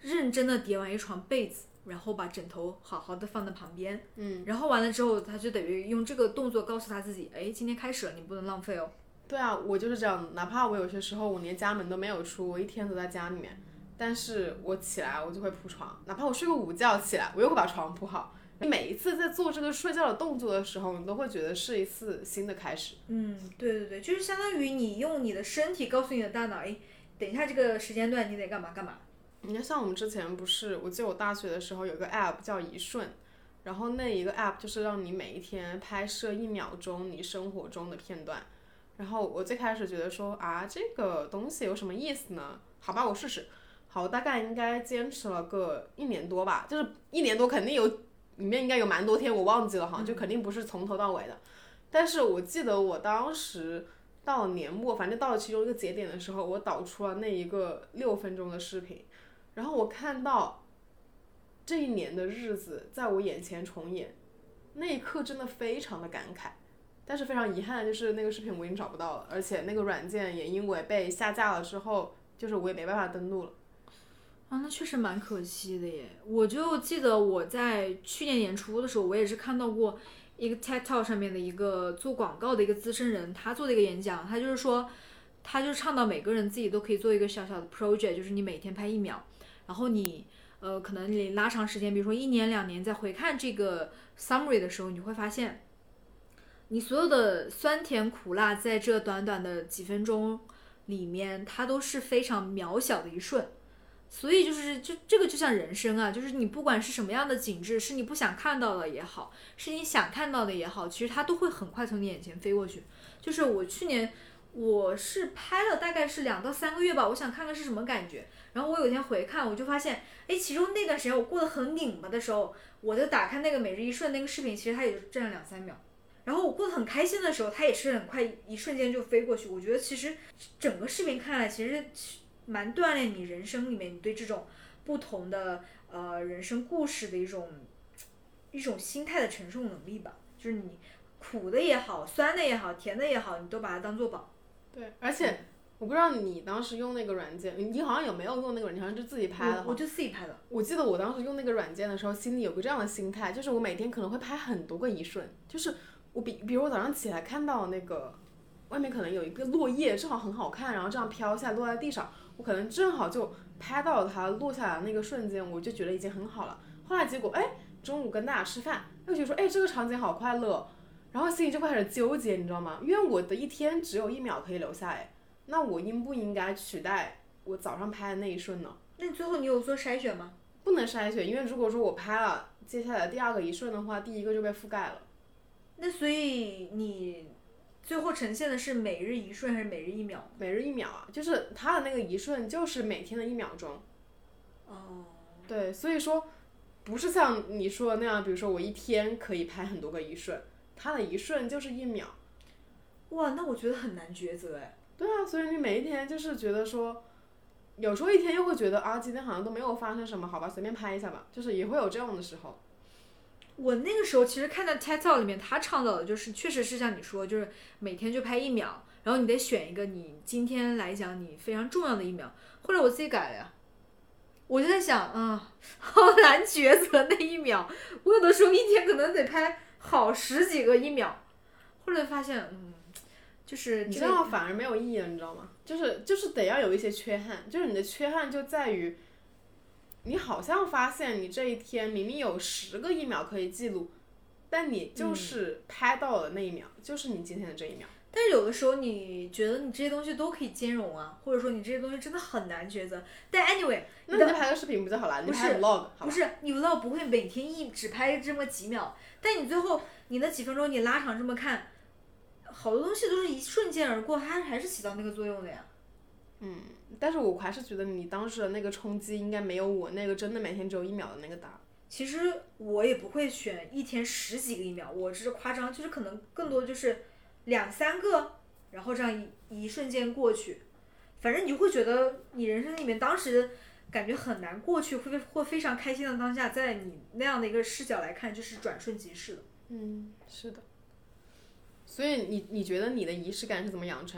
认真的叠完一床被子，然后把枕头好好的放在旁边，然后完了之后，他就等于用这个动作告诉他自己，哎，今天开始了，你不能浪费哦。 对啊，我就是这样，哪怕我有些时候我连家门都没有出，我一天都在家里面，但是我起来我就会铺床，哪怕我睡个午觉起来，我又会把床铺好。每一次在做这个睡觉的动作的时候，你都会觉得是一次新的开始。 对对对，就是相当于你用你的身体告诉你的大脑，哎，等一下这个时间段你得干嘛干嘛。 你看，像我们之前不是，我记得我大学的时候有个 app 叫一瞬，然后那一个 app 就是让你每一天拍摄1秒钟你生活中的片段。然后我最开始觉得说啊，这个东西有什么意思呢？好吧，我试试。好，我大概应该坚持了个1年多吧，就是1年多肯定有，里面应该有蛮多天我忘记了哈，就肯定不是从头到尾的。但是我记得我当时到了年末，反正到了其中一个节点的时候，我导出了那一个6分钟的视频，然后我看到这一年的日子在我眼前重演，那一刻真的非常的感慨。但是非常遗憾的就是那个视频我已经找不到了，而且那个软件也因为被下架了之后，就是我也没办法登录了。 那确实蛮可惜的耶。我就记得我在去年年初的时候，我也是看到过一个 TED Talk 上面的一个做广告的一个资深人，他做的一个演讲，他就是说，他就倡导每个人自己都可以做一个小小的 project， 就是你每天拍1秒，然后你可能你拉长时间，比如说1年2年，再回看这个 summary 的时候，你会发现，你所有的酸甜苦辣在这短短的几分钟里面，它都是非常渺小的一瞬。所以就这个就像人生啊，就是你不管是什么样的景致，是你不想看到的也好，是你想看到的也好，其实它都会很快从你眼前飞过去。就是我去年我是拍了大概是2到3个月吧，我想看看是什么感觉。然后我有一天回看，我就发现，哎，其中那段时间我过得很拧巴的时候，我就打开那个每日一瞬那个视频，其实它也就占了2、3秒。然后我过得很开心的时候，它也是很快一瞬间就飞过去。我觉得其实整个视频看来，其实蛮锻炼你人生里面你对这种不同的人生故事的一种心态的承受能力吧。就是你苦的也好，酸的也好，甜的也好，你都把它当做宝。 对，而且我不知道你当时用那个软件，你好像有没有用那个软件，好像是自己拍的。 我就自己拍的。 我记得我当时用那个软件的时候，心里有个这样的心态，就是我每天可能会拍很多个一瞬，就是我比如我早上起来看到那个外面可能有一个落叶，正好很好看，然后这样飘下来落在地上，我可能正好就拍到了它落下来的那个瞬间，我就觉得已经很好了。后来结果中午跟大家吃饭，又觉得说这个场景好快乐，然后心里就开始纠结，你知道吗？因为我的一天只有1秒可以留下来，那我应不应该取代我早上拍的那一瞬呢？ 那最后你有做筛选吗？ 不能筛选，因为如果说我拍了接下来第2个一瞬的话，第1个就被覆盖了。 那所以你最后呈现的是每日一瞬还是每日1秒？ 每日1秒啊，就是它的那个一瞬就是每天的1秒钟。对，所以说不是像你说的那样，比如说我一天可以拍很多个一瞬，它的一瞬就是1秒。 哇，那我觉得很难抉择哎。 对啊，所以你每一天就是觉得说，有时候一天又会觉得今天好像都没有发生什么，好吧，随便拍一下吧，就是也会有这样的时候。 我那个时候其实看到 TED Talk 里面，他倡导的就是确实是像你说，就是每天就拍1秒，然后你得选一个你今天来讲你非常重要的1秒。后来我自己改了呀，我就在想，好难抉择那1秒，我有的时候一天可能得拍好10几个1秒。后来发现，就是你这样反而没有意义了，你知道吗？就是得要有一些缺憾，就是你的缺憾就在于，你好像发现你这一天明明有10个1秒可以记录，但你就是拍到了那1秒，就是你今天的这1秒。 但是有的时候你觉得你这些东西都可以兼容啊，或者说你这些东西真的很难抉择。但 anyway， 那你就拍个视频不就好了？你拍 vlog 好吧？ 不是，你 vlog 不会每天只拍这么几秒，但你最后你那几分钟你拉长这么看，好多东西都是一瞬间而过，它还是起到那个作用的呀。 但是我还是觉得你当时的那个冲击应该没有我那个真的每天只有1秒的那个大。 其实我也不会选一天10几个1秒，我只是夸张，就是可能更多就是2、3个，然后这样一瞬间过去，反正你就会觉得你人生里面当时感觉很难过去，会非常开心的当下，在你那样的一个视角来看，就是转瞬即逝的。 是的。所以你觉得你的仪式感是怎么养成的？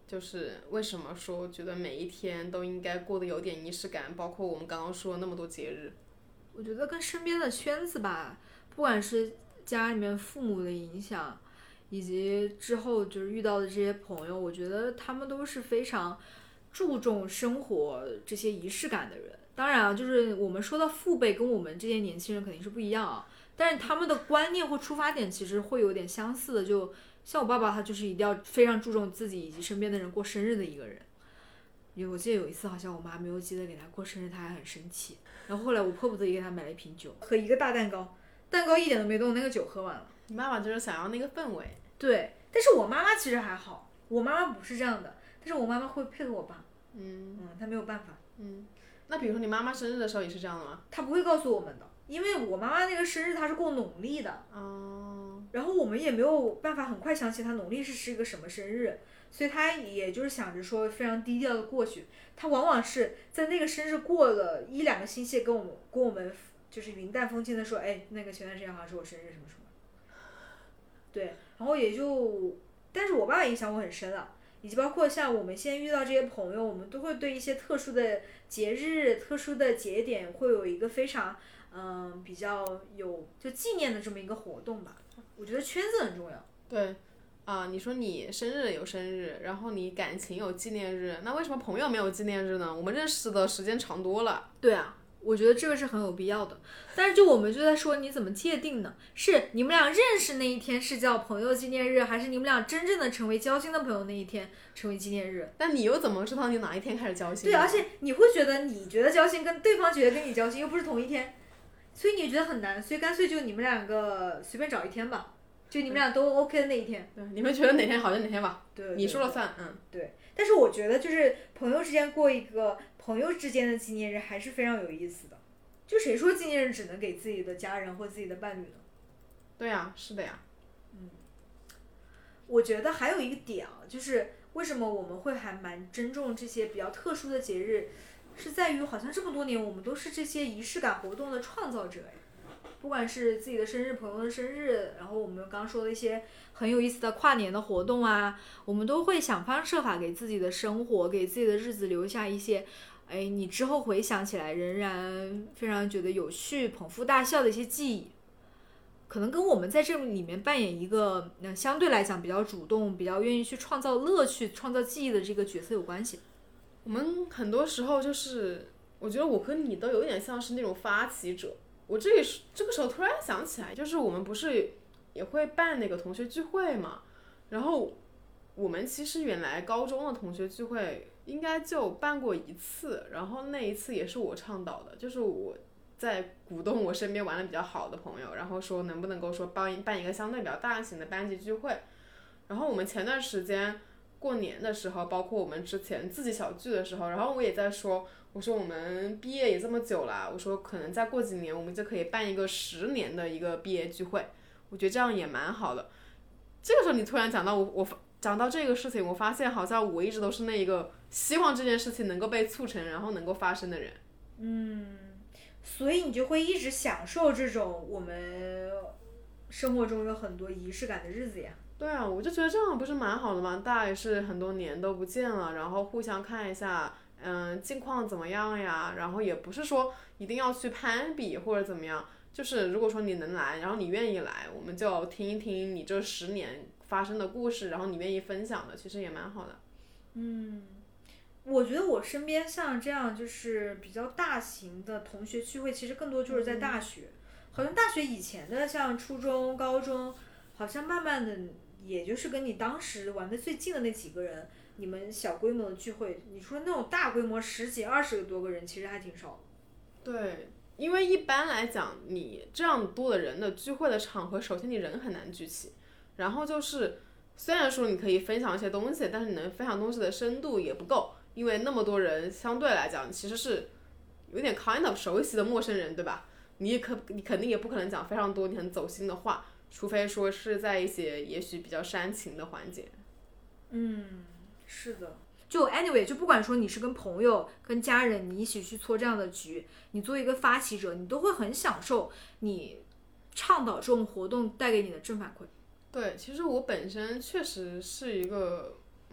就是为什么说觉得每一天都应该过得有点仪式感，包括我们刚刚说的那么多节日。 我觉得跟身边的圈子吧，不管是家里面父母的影响，以及之后就是遇到的这些朋友，我觉得他们都是非常注重生活这些仪式感的人。当然啊，就是我们说到父辈跟我们这些年轻人肯定是不一样啊，但是他们的观念或出发点其实会有点相似的。就像我爸爸，他就是一定要非常注重自己以及身边的人过生日的一个人。因为我记得有一次好像我妈没有记得给他过生日，他还很生气。然后后来我迫不得已给他买了一瓶酒和一个大蛋糕，蛋糕一点都没动，那个酒喝完了。 你妈妈就是想要那个氛围。 对，但是我妈妈其实还好，我妈妈不是这样的，但是我妈妈会配合我爸。她没有办法。 那比如说你妈妈生日的时候也是这样的吗？ 她不会告诉我们的，因为我妈妈那个生日她是过农历的。然后我们也没有办法很快想起她农历是一个什么生日，所以她也就是想着说非常低调的过去。她往往是在那个生日过了1-2个星期跟我们就是云淡风轻的说，哎，那个前段时间好像是我生日什么什么。对，然后也就，但是我爸爸影响我很深了，以及包括像我们现在遇到这些朋友，我们都会对一些特殊的节日、特殊的节点会有一个非常比较有就纪念的这么一个活动吧。我觉得圈子很重要。 对。你说你生日有生日，然后你感情有纪念日，那为什么朋友没有纪念日呢？我们认识的时间长多了。 对啊，我觉得这个是很有必要的。但是就我们就在说你怎么界定呢？是你们俩认识那一天是叫朋友纪念日，还是你们俩真正的成为交心的朋友那一天成为纪念日？ 但你又怎么知道你哪一天开始交心？ 对，而且你会觉得你觉得交心跟对方觉得跟你交心又不是同一天，所以你觉得很难，所以干脆就你们两个随便找一天吧。就你们俩都 OK 的那一天。 对，你们觉得哪天好就哪天吧。 对， 你说了算。 对。但是我觉得就是朋友之间过一个朋友之间的纪念日还是非常有意思的。就谁说纪念日只能给自己的家人或自己的伴侣呢？ 对呀，是的呀。 我觉得还有一个点啊，就是为什么我们会还蛮珍重这些比较特殊的节日，是在于好像这么多年我们都是这些仪式感活动的创造者。不管是自己的生日、朋友的生日，然后我们刚刚说的一些很有意思的跨年的活动啊，我们都会想方设法给自己的生活、给自己的日子留下一些，你之后回想起来仍然非常觉得有趣、捧腹大笑的一些记忆。可能跟我们在这里面扮演一个相对来讲比较主动、比较愿意去创造乐趣、创造记忆的这个角色有关系。 我们很多时候就是，我觉得我和你都有点像是那种发起者。我这个时候突然想起来，就是我们不是也会办那个同学聚会嘛，然后我们其实原来高中的同学聚会应该就办过一次，然后那一次也是我倡导的，就是我在鼓动我身边玩的比较好的朋友，然后说能不能够说办一个相对比较大型的班级聚会。然后我们前段时间过年的时候，包括我们之前自己小聚的时候，然后我也在说，我说我们毕业也这么久了，我说可能再过几年我们就可以办一个10年的一个毕业聚会，我觉得这样也蛮好的。这个时候你突然讲到我讲到这个事情，我发现好像我一直都是那一个希望这件事情能够被促成然后能够发生的人。 所以你就会一直享受这种我们生活中有很多仪式感的日子呀。 对啊，我就觉得这样不是蛮好的吗？大家也是很多年都不见了，然后互相看一下近况怎么样呀，然后也不是说一定要去攀比或者怎么样，就是如果说你能来，然后你愿意来，我们就听一听你这10年发生的故事，然后你愿意分享的，其实也蛮好的。 我觉得我身边像这样就是比较大型的同学聚会，其实更多就是在大学。好像大学以前的像初中、高中，好像慢慢的也就是跟你当时玩的最近的那几个人，你们小规模的聚会，你说那种大规模10几20多个人，其实还挺少。 对，因为一般来讲，你这样多的人的聚会的场合，首先你人很难聚齐，然后就是虽然说你可以分享一些东西，但是你能分享东西的深度也不够，因为那么多人相对来讲其实是有点 kind of 熟悉的陌生人，对吧？你肯定也不可能讲非常多你很走心的话，除非说是在一些也许比较煽情的环节。 是的。就 anyway， 就不管说你是跟朋友、跟家人，你一起去搓这样的局，你作为一个发起者，你都会很享受你倡导这种活动带给你的正反馈。 对，其实我本身确实是一个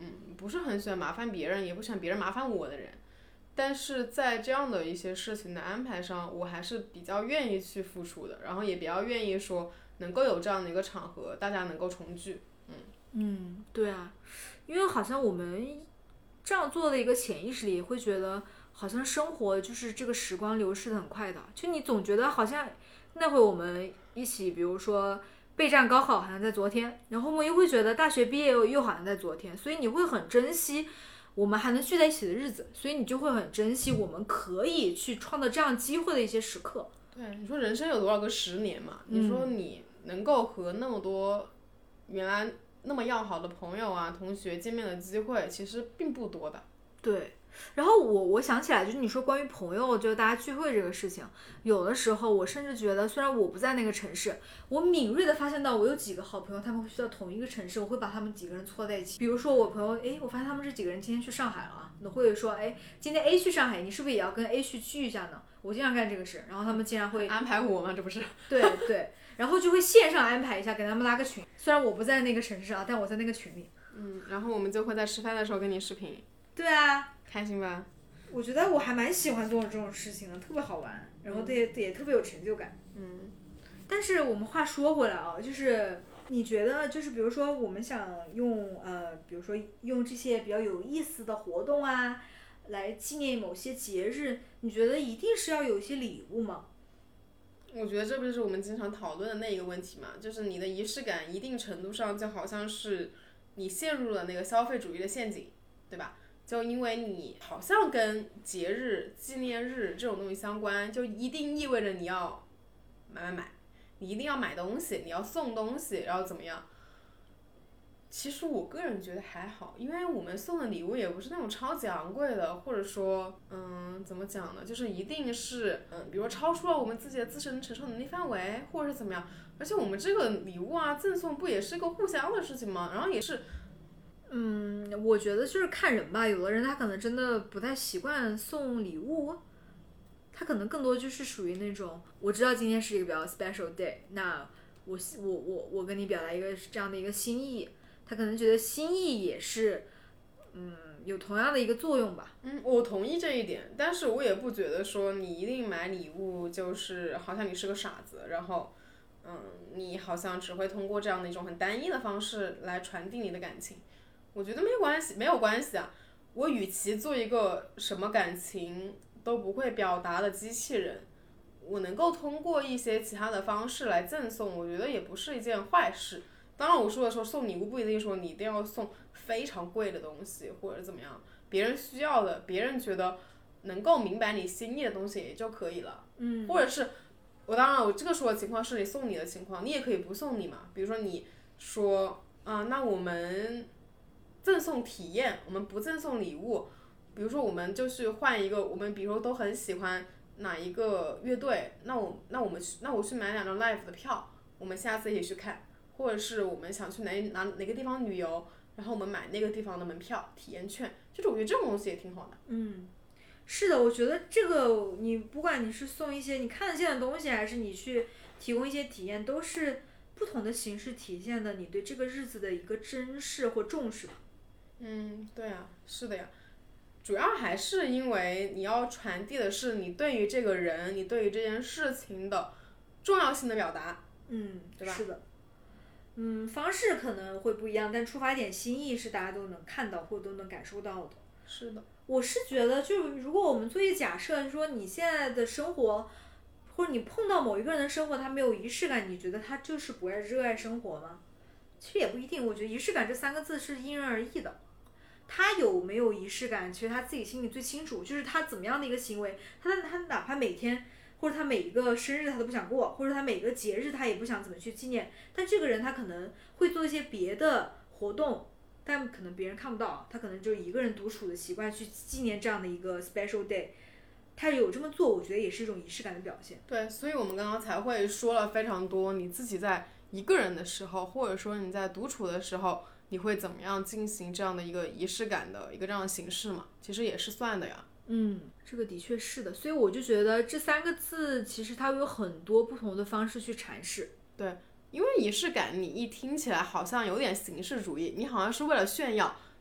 不是很喜欢麻烦别人，也不喜欢别人麻烦我的人。但是在这样的一些事情的安排上，我还是比较愿意去付出的，然后也比较愿意说能够有这样的一个场合，大家能够重聚。 对啊，因为好像我们这样做的一个潜意识里会觉得，好像生活就是这个时光流逝的很快的，就你总觉得好像那会我们一起，比如说备战高考好像在昨天，然后我们又会觉得大学毕业又好像在昨天，所以你会很珍惜我们还能聚在一起的日子，所以你就会很珍惜我们可以去创造这样机会的一些时刻。 对，你说人生有多少个10年嘛？你说你能够和那么多原来那么要好的朋友啊、同学见面的机会，其实并不多的。 对，然后我想起来，就是你说关于朋友，就大家聚会这个事情，有的时候我甚至觉得，虽然我不在那个城市，我敏锐的发现到我有几个好朋友，他们会去到同一个城市，我会把他们几个人搓在一起。比如说我朋友，我发现他们这几个人今天去上海了啊，那会说，今天 A 去上海，你是不是也要跟 A 去聚一下呢？我经常干这个事，然后他们竟然会安排我吗？这不是？ 对，然后就会线上安排一下，给他们拉个群。虽然我不在那个城市啊，但我在那个群里。 然后我们就会在吃饭的时候跟你视频。 对啊， 开心吧？ 我觉得我还蛮喜欢做这种事情的，特别好玩，然后也特别有成就感。但是我们话说回来啊，就是你觉得，就是比如说我们想用比如说用这些比较有意思的活动啊，来纪念某些节日，你觉得一定是要有一些礼物吗？ 我觉得这不就是我们经常讨论的那一个问题嘛，就是你的仪式感一定程度上就好像是你陷入了那个消费主义的陷阱，对吧？就因为你好像跟节日、纪念日这种东西相关，就一定意味着你要买，你一定要买东西，你要送东西，然后怎么样？其实我个人觉得还好，因为我们送的礼物也不是那种超级昂贵的，或者说，怎么讲呢？就是一定是，比如说超出了我们自己的自身承受能力范围，或者是怎么样。而且我们这个礼物啊，赠送不也是一个互相的事情吗？然后也是。 我觉得就是看人吧，有的人他可能真的不太习惯送礼物，他可能更多就是属于那种，我知道今天是一个比较 special day， 那我跟你表达一个这样的一个心意，他可能觉得心意也是，有同样的一个作用吧。 我同意这一点，但是我也不觉得说你一定买礼物就是好像你是个傻子，然后，你好像只会通过这样的一种很单一的方式来传递你的感情。我觉得没有关系啊。我与其做一个什么感情都不会表达的机器人，我能够通过一些其他的方式来赠送，我觉得也不是一件坏事。当然我说的时候送礼物不一定说你一定要送非常贵的东西或者怎么样，别人需要的，别人觉得能够明白你心意的东西也就可以了。或者是当然我这个说的情况是你送你的情况，你也可以不送你嘛。比如说你说那我们赠送体验，我们不赠送礼物。比如说我们就去换一个，我们比如说都很喜欢哪一个乐队，那我去买2张 live 的票，我们下次一起去看。或者是我们想去哪个地方旅游，然后我们买那个地方的门票体验券，就是我觉得这种东西也挺好的。 是的，我觉得这个你不管你是送一些你看得见的东西，还是你去提供一些体验，都是不同的形式体现的你对这个日子的一个珍视或重视吧。 对啊，是的呀，主要还是因为你要传递的是你对于这个人，你对于这件事情的重要性的表达。对吧？ 是的。方式可能会不一样，但出发点心意是大家都能看到或都能感受到的。 是的。 我是觉得，就如果我们做一个假设，说你现在的生活，或者你碰到某一个人的生活，他没有仪式感，你觉得他就是不热爱生活吗？其实也不一定，我觉得仪式感这3个字是因人而异的。他有没有仪式感，其实他自己心里最清楚，就是他怎么样的一个行为，他哪怕每天。或者他每一个生日他都不想过，或者他每个节日他也不想怎么去纪念，但这个人他可能会做一些别的活动，但可能别人看不到，他可能就一个人独处的习惯去纪念这样的一个 special day， 他有这么做，我觉得也是一种仪式感的表现。 对，所以我们刚刚才会说了非常多你自己在一个人的时候，或者说你在独处的时候，你会怎么样进行这样的一个仪式感的一个这样的形式嘛，其实也是算的呀。 这个的确是的，所以我就觉得这3个字其实它有很多不同的方式去阐释。 对，因为仪式感你一听起来好像有点形式主义，你好像是为了炫耀，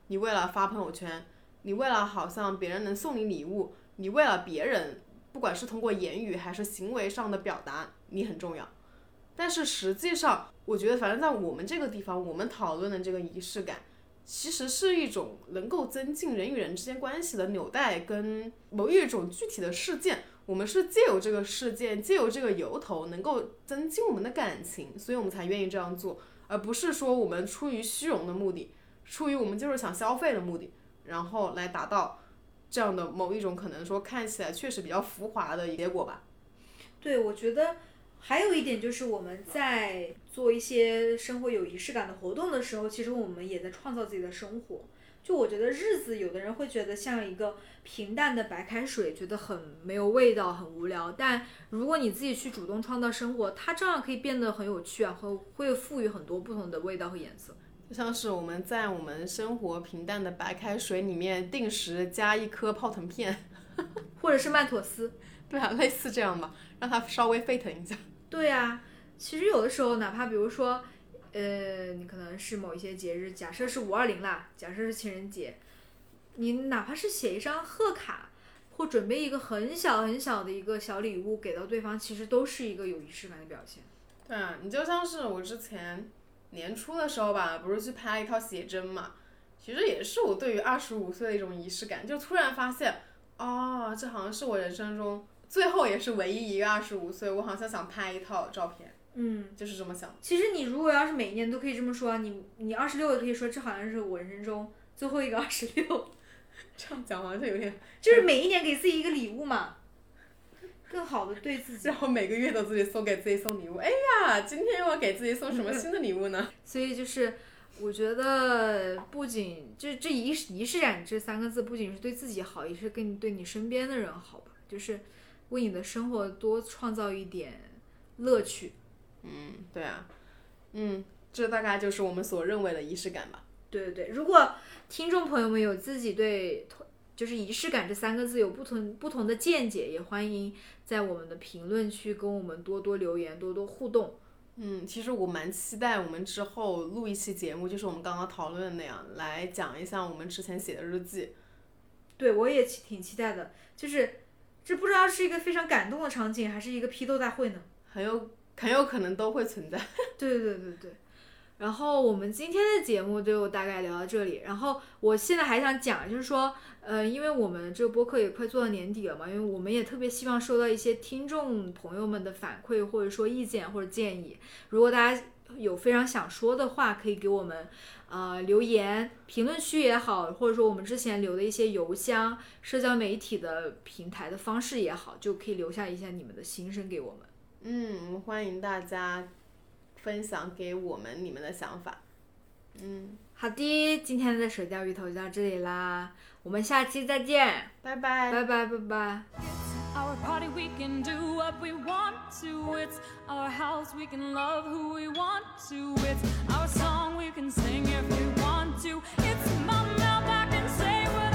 你为了发朋友圈，你为了好像别人能送你礼物，你为了别人，不管是通过言语还是行为上的表达，你很重要。但是实际上，我觉得反正在我们这个地方，我们讨论的这个仪式感，其实是一种能够增进人与人之间关系的纽带，跟某一种具体的事件，我们是借由这个事件，借由这个由头，能够增进我们的感情，所以我们才愿意这样做，而不是说我们出于虚荣的目的，出于我们就是想消费的目的，然后来达到这样的某一种可能说看起来确实比较浮华的结果吧。 对，我觉得还有一点就是我们在做一些生活有仪式感的活动的时候，其实我们也在创造自己的生活。就我觉得日子，有的人会觉得像一个平淡的白开水，觉得很没有味道，很无聊。但如果你自己去主动创造生活，它照样可以变得很有趣啊，会赋予很多不同的味道和颜色。 就像是我们在我们生活平淡的白开水里面定时加一颗泡腾片， 或者是曼妥思。 对啊，类似这样吧，让它稍微沸腾一下。 对啊，其实有的时候，哪怕比如说，你可能是某一些节日，假设是520啦，假设是情人节，你哪怕是写一张贺卡，或准备一个很小很小的一个小礼物给到对方，其实都是一个有仪式感的表现。 对啊，你就像是我之前年初的时候吧，不是去拍一套写真嘛，其实也是我对于25岁的一种仪式感，就突然发现，哦，这好像是我人生中最后也是唯一一个25岁，我好像想拍一套照片。就是这么想。 其实你如果要是每一年都可以这么说，你26也可以说这好像是我人生中最后一个26。 这样讲好像有点， 就是每一年给自己一个礼物嘛，更好的对自己。 然后每个月都给自己送礼物。哎呀，今天又要给自己送什么新的礼物呢？ 所以就是我觉得不仅这仪式感这3个字，不仅是对自己好，也是对你身边的人好吧，就是为你的生活多创造一点乐趣。 对啊，这大概就是我们所认为的仪式感吧。 对对对，如果听众朋友们有自己对就是仪式感这3个字有不同的见解，也欢迎在我们的评论区跟我们多多留言，多多互动。 其实我蛮期待我们之后录一期节目，就是我们刚刚讨论的那样，来讲一下我们之前写的日记。 对，我也挺期待的，就是这不知道是一个非常感动的场景，还是一个批斗大会呢？ 很有可能都会存在。 对对对对。然后我们今天的节目就大概聊到这里。然后我现在还想讲，就是说，因为我们这个播客也快做到年底了嘛，因为我们也特别希望收到一些听众朋友们的反馈，或者说意见或者建议。如果大家有非常想说的话，可以给我们留言，评论区也好，或者说我们之前留的一些邮箱、社交媒体的平台的方式也好，就可以留下一下你们的心声给我们。 我们欢迎大家分享给我们你们的想法。 好的，今天的水钓鱼头就到这里啦，我们下期再见， 拜拜， 拜拜，拜拜。 Our party, we can do what we want to. It's our house, we can love who we want to. It's our song, we can sing if we want to. It's my mouth, I can say what